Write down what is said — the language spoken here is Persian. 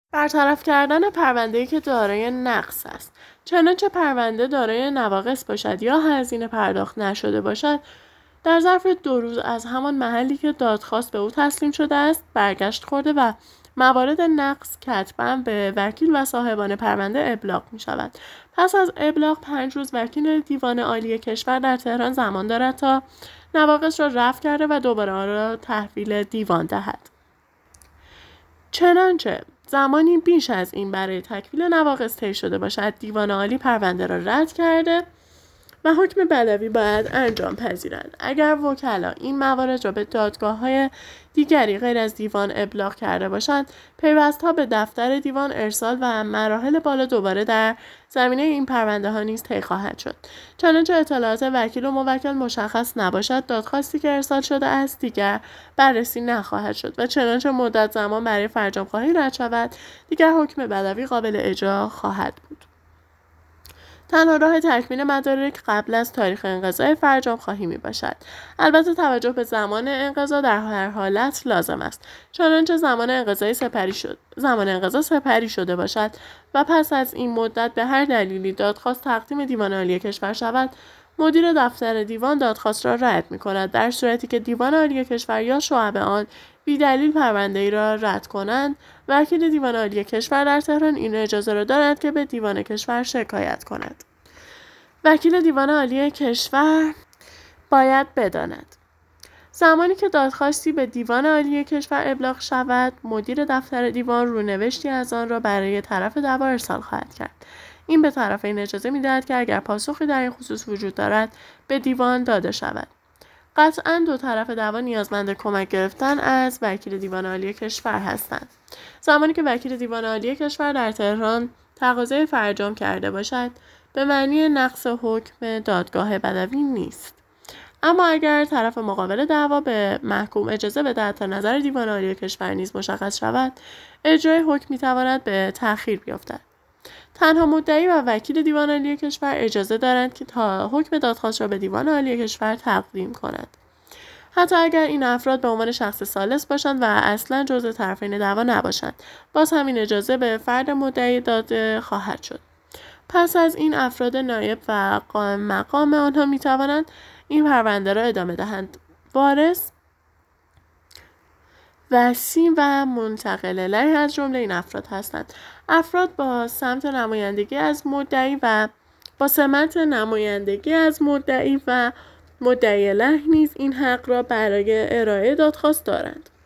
برطرف کردن پرونده‌ای که دارای نقص است. چنانچه پرونده دارای نواقص باشد یا هزینه پرداخت نشده باشد، در ظرف 2 روز از همان محلی که دادخواست به او تسلیم شده است برگشت خورده و موارد نقص کتباً به وکیل و صاحبان پرونده ابلاغ می شود. پس از ابلاغ 5 روز وکیل دیوان عالی کشور در تهران زمان دارد تا نواقص را رفع کرده و دوباره آن را تحویل دیوان دهد. چنانچه زمانی بیش از این برای تکمیل نواقص طی شده باشد، دیوان عالی پرونده را رد کرده و حکم بدوی باید انجام پذیرند. اگر وکلا این موارد را به دادگاه‌های دیگری غیر از دیوان ابلاغ کرده باشند، پیوستها به دفتر دیوان ارسال و مراحل بالا دوباره در زمینه این پرونده ها نیز طی خواهد شد. چنانچه اطلاعات وکیل و موکل مشخص نباشد، دادخواستی که ارسال شده است دیگر بررسی نخواهد شد و چنانچه مدت زمان برای فرجام خواهی رد شود، دیگر حکم بدوی قابل اجرا خواهد بود. تنها راه تکمیل مدارک قبل از تاریخ انقضای فرجام خواهی می باشد. البته توجه به زمان انقضا در هر حالت لازم است. چنانچه زمان انقضا سپری شده باشد و پس از این مدت به هر دلیلی دادخواست تقدیم دیوان عالی کشور شود، مدیر دفتر دیوان دادخواست را رد می کند. در صورتی که دیوان عالی کشور یا شعب آن بی دلیل پرونده ای را رد کنند، وکیل دیوان عالی کشور در تهران این اجازه را دارد که به دیوان کشور شکایت کند. وکیل دیوان عالی کشور باید بداند زمانی که دادخواستی به دیوان عالی کشور ابلاغ شود، مدیر دفتر دیوان رونوشتی از آن را برای طرف دعوا ارسال خواهد کرد. این به طرفین اجازه می‌دهد که اگر پاسخی در این خصوص وجود دارد به دیوان داده شود. قطعاً دو طرف دعوا نیازمند کمک گرفتن از وکیل دیوان عالی کشور هستند. زمانی که وکیل دیوان عالی کشور در تهران تقاضای فرجام کرده باشد، به معنی نقض حکم دادگاه بدوی نیست. اما اگر طرف مقابل دعوا به محکوم اجازه بدهد تا نظر دیوان عالی کشور نیز مشخص شود، اجرای حکم می‌تواند به تأخیر بیفتد. تنها مدعی و وکیل دیوان عالی کشور اجازه دارند که تا حکم دادخواست را به دیوان عالی کشور تقدیم کنند. حتی اگر این افراد به عنوان شخص ثالث باشند و اصلا جزء طرفین دعوا نباشند، باز همین اجازه به فرد مدعی داده خواهد شد. پس از این افراد نایب و قائم مقام آنها می توانند این پرونده را ادامه دهند. وارث، وصی و منتقل الیه از جمله این افراد هستند. افراد با سمت نمایندگی از مدعی و مدعی الیه نیز این حق را برای ارائه دادخواست دارند.